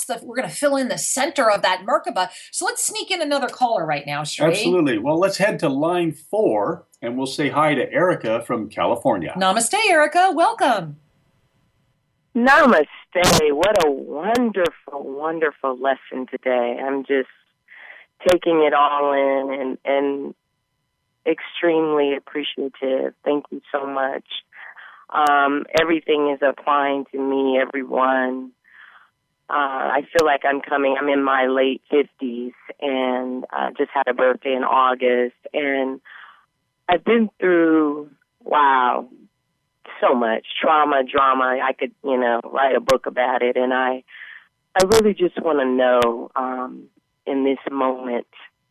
the, we're going to fill in the center of that Merkaba. So let's sneak in another caller right now, Sri. Absolutely. Well, let's head to line four, and we'll say hi to Erica from California. Namaste, Erica. Welcome. Namaste. What a wonderful, wonderful lesson today. I'm just taking it all in and, and extremely appreciative. Thank you so much. Um, everything is applying to me, everyone. Uh, I feel like I'm coming, I'm in my late fifties and I just had a birthday in August. And I've been through, wow, so much trauma, drama. I could, you know, write a book about it. And I, I really just want to know, um, in this moment,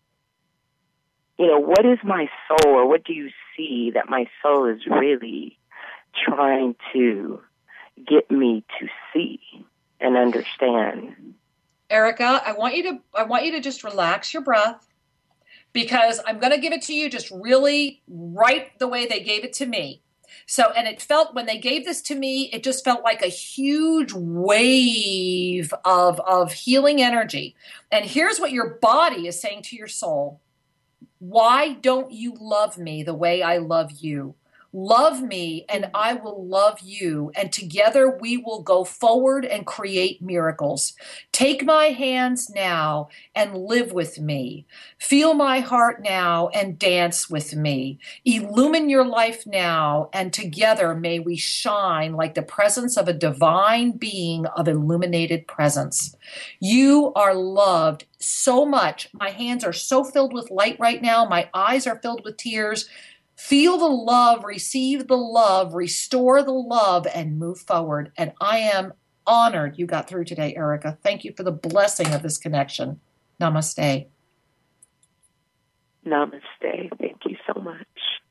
you know, what is my soul, or what do you see that my soul is really trying to get me to see and understand? Erica, I want you to I want you to just relax your breath, because I'm going to give it to you just really right the way they gave it to me. So, and it felt, when they gave this to me, it just felt like a huge wave of, of healing energy. And here's what your body is saying to your soul. Why don't you love me the way I love you? Love me and I will love you, and together we will go forward and create miracles. Take my hands now and live with me. Feel my heart now and dance with me. Illumine your life now, and together may we shine like the presence of a divine being of illuminated presence. You are loved so much. My hands are so filled with light right now. My eyes are filled with tears. Feel the love, receive the love, restore the love, and move forward. And I am honored you got through today, Erica. Thank you for the blessing of this connection. Namaste. Namaste. Thank you so much.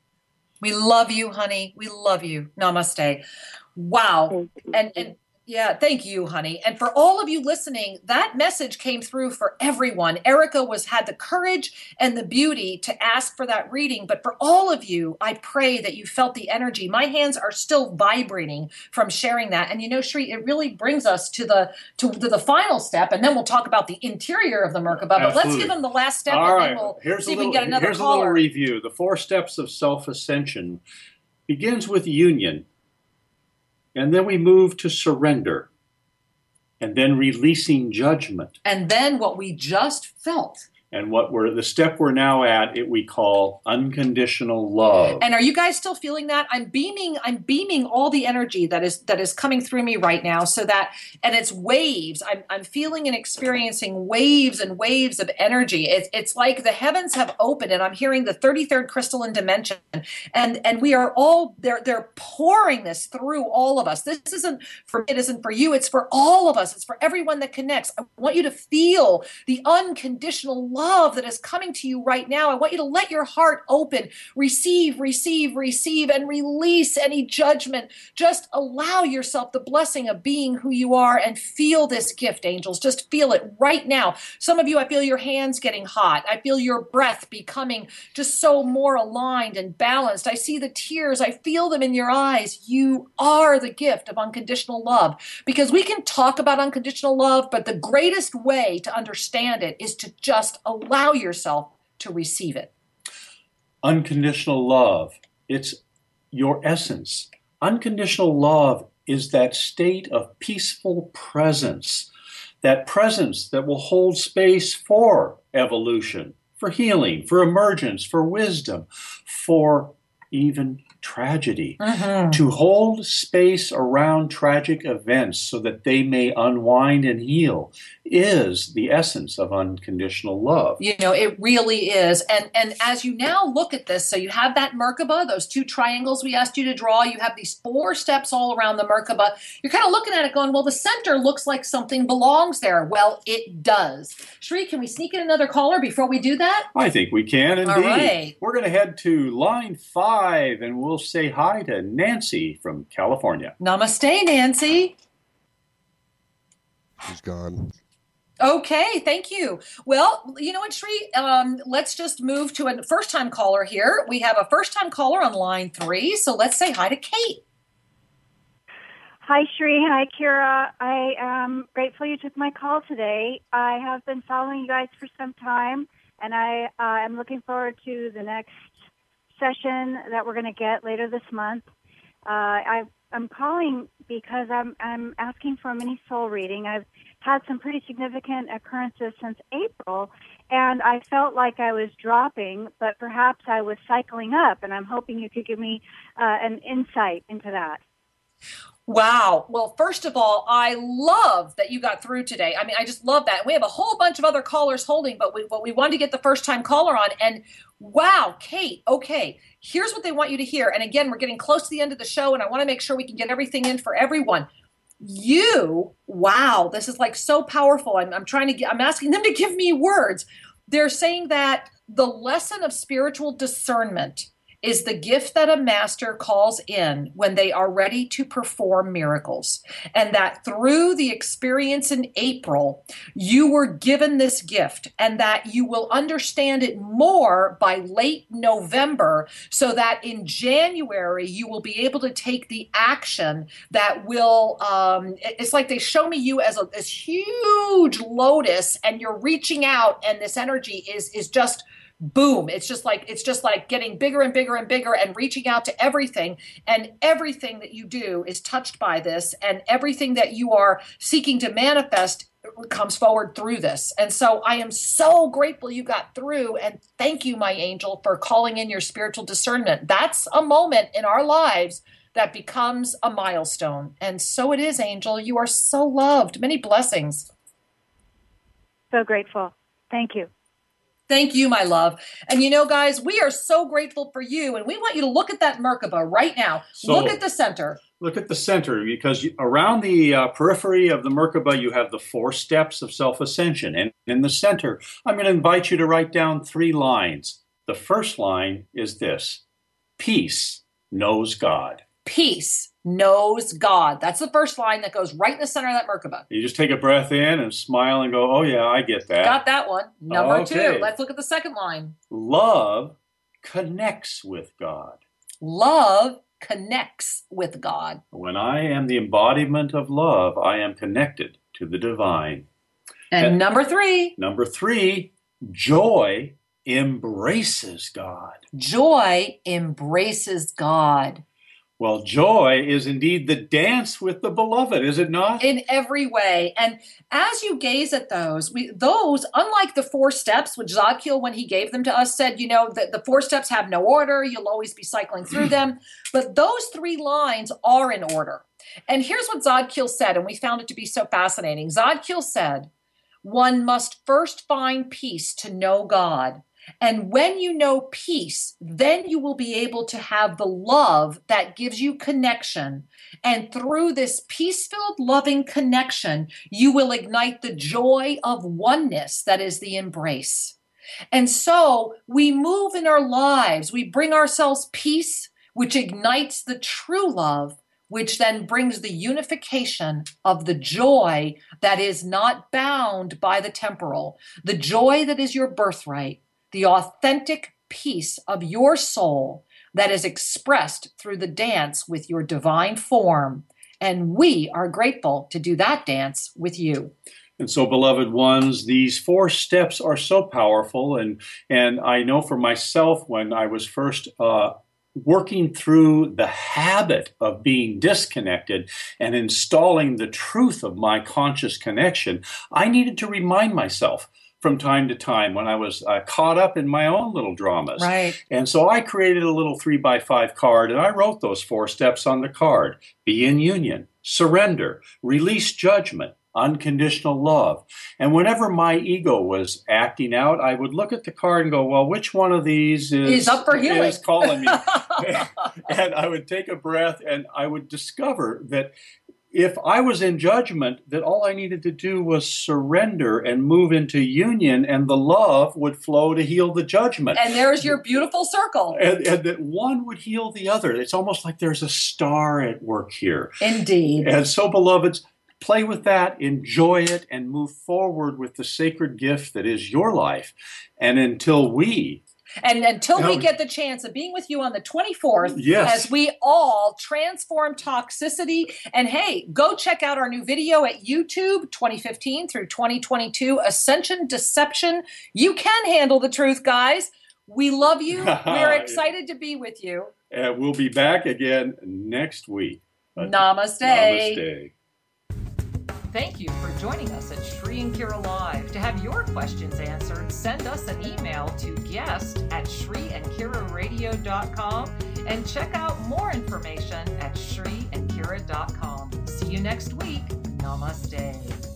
We love you, honey. We love you. Namaste. Wow. And and yeah, thank you, honey. And for all of you listening, that message came through for everyone. Erica was had the courage and the beauty to ask for that reading. But for all of you, I pray that you felt the energy. My hands are still vibrating from sharing that. And you know, Sri, it really brings us to the to, to the final step, and then we'll talk about the interior of the Merkaba. But Absolutely. let's give them the last step, All and right. then we'll here's see a if little, we can get another here's caller. a little review. The four steps of self-ascension begins with union, and then we move to surrender, and then releasing judgment. And then what we just felt. And what we're the step we're now at, it we call unconditional love. And are you guys still feeling that? I'm beaming, I'm beaming all the energy that is that is coming through me right now, so that, and it's waves. I'm I'm feeling and experiencing waves and waves of energy. It's it's like the heavens have opened, and I'm hearing the thirty-third crystalline dimension. And and we are all they're they're pouring this through all of us. This isn't for it isn't for you, it's for all of us. It's for everyone that connects. I want you to feel the unconditional love love that is coming to you right now. I want you to let your heart open, receive, receive, receive, and release any judgment. Just allow yourself the blessing of being who you are and feel this gift, angels. Just feel it right now. Some of you, I feel your hands getting hot. I feel your breath becoming just so more aligned and balanced. I see the tears. I feel them in your eyes. You are the gift of unconditional love, because we can talk about unconditional love, but the greatest way to understand it is to just allow yourself to receive it. Unconditional love, it's your essence. Unconditional love is that state of peaceful presence, that presence that will hold space for evolution, for healing, for emergence, for wisdom, for even tragedy. Mm-hmm. To hold space around tragic events so that they may unwind and heal is the essence of unconditional love. You know, it really is. And and as you now look at this, so you have that Merkaba, those two triangles we asked you to draw. You have these four steps all around the Merkaba. You're kind of looking at it going, well, the center looks like something belongs there. Well, it does. Sri, can we sneak in another caller before we do that? I think we can, indeed. All right. We're going to head to line five, and we'll say hi to Nancy from California. Namaste, Nancy. She's gone. Okay, thank you. Well, you know what, Sri? Um, let's just move to a first-time caller here. We have a first-time caller on line three, so let's say hi to Kate. Hi, Shri. Hi, Kira. I am grateful you took my call today. I have been following you guys for some time, and I uh, am looking forward to the next session that we're going to get later this month. Uh, I, I'm calling because I'm, I'm asking for a mini soul reading. I've had some pretty significant occurrences since April, and I felt like I was dropping, but perhaps I was cycling up, and I'm hoping you could give me uh, an insight into that. Wow. Well, first of all, I love that you got through today. I mean, I just love that. We have a whole bunch of other callers holding, but we, but we wanted to get the first time caller on. And wow, Kate, okay, here's what they want you to hear. And again, we're getting close to the end of the show, and I want to make sure we can get everything in for everyone. You, wow, this is like so powerful. I'm, I'm trying to get, I'm asking them to give me words. They're saying that the lesson of spiritual discernment is the gift that a master calls in when they are ready to perform miracles. And that through the experience in April, you were given this gift, and that you will understand it more by late November, so that in January, you will be able to take the action that will, um, it's like they show me you as a, this huge lotus, and you're reaching out, and this energy is, is just boom. It's just like, it's just like getting bigger and bigger and bigger and reaching out to everything. And everything that you do is touched by this, and everything that you are seeking to manifest comes forward through this. And so I am so grateful you got through, and thank you, my angel, for calling in your spiritual discernment. That's a moment in our lives that becomes a milestone. And so it is, Angel. You are so loved. Many blessings. So grateful. Thank you. Thank you, my love. And you know, guys, we are so grateful for you. And we want you to look at that Merkaba right now. So, look at the center. Look at the center, because around the uh, periphery of the Merkaba, you have the four steps of self-ascension. And in the center, I'm going to invite you to write down three lines. The first line is this: peace knows God. Peace knows God. That's the first line that goes right in the center of that Merkaba. You just take a breath in and smile and go, oh, yeah, I get that. Got that one. Number okay. two. Let's look at the second line. Love connects with God. Love connects with God. When I am the embodiment of love, I am connected to the divine. And, and number three. Number three, joy embraces God. Joy embraces God. Well, joy is indeed the dance with the beloved, is it not? In every way. And as you gaze at those, we, those, unlike the four steps, which Zadkiel, when he gave them to us, said, you know, that the four steps have no order. You'll always be cycling through them. But those three lines are in order. And here's what Zadkiel said, and we found it to be so fascinating. Zadkiel said, one must first find peace to know God. And when you know peace, then you will be able to have the love that gives you connection. And through this peace-filled, loving connection, you will ignite the joy of oneness that is the embrace. And so we move in our lives. We bring ourselves peace, which ignites the true love, which then brings the unification of the joy that is not bound by the temporal, the joy that is your birthright, the authentic peace of your soul that is expressed through the dance with your divine form. And we are grateful to do that dance with you. And so, beloved ones, these four steps are so powerful. And, and I know for myself, when I was first uh, working through the habit of being disconnected and installing the truth of my conscious connection, I needed to remind myself from time to time when I was uh, caught up in my own little dramas. Right. And so I created a little three by five card, and I wrote those four steps on the card: be in union, surrender, release judgment, unconditional love. And whenever my ego was acting out, I would look at the card and go, well, which one of these is, is up for healing, is calling me? And I would take a breath, and I would discover that if I was in judgment, that all I needed to do was surrender and move into union, and the love would flow to heal the judgment. And there's your beautiful circle. And, and that one would heal the other. It's almost like there's a star at work here. Indeed. And so, beloveds, play with that, enjoy it, and move forward with the sacred gift that is your life. And until we And until we Oh. get the chance of being with you on the twenty-fourth, Yes. as we all transform toxicity. And hey, go check out our new video at YouTube, twenty fifteen through twenty twenty-two, Ascension Deception. You can handle the truth, guys. We love you. We're excited to be with you. And we'll be back again next week. Namaste. Namaste. Thank you for joining us at Shri and Kira Live. To have your questions answered, send us an email to guest at shri and kira radio dot com and check out more information at shri and kira dot com. See you next week. Namaste.